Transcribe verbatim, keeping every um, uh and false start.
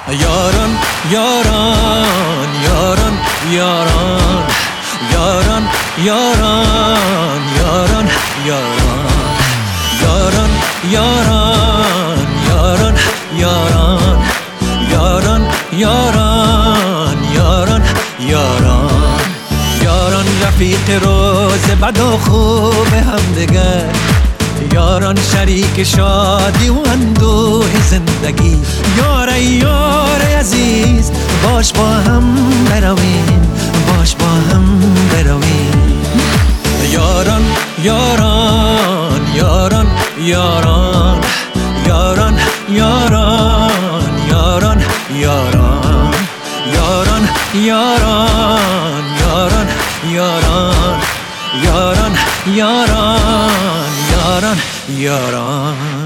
یاران یاران یاران یاران یاران یاران یاران یاران یاران یاران یاران یاران یاران یاران یاران یاران رفیق روز بد و خوب همدیگر، یاران شریک شادی و اندوه زندگی. یار یار عزیز باش با هم برویم، باش با هم برویم. یاران یاران یاران یاران یاران یاران یاران یاران یاران یاران یاران یاران یاران یاران یاران یاران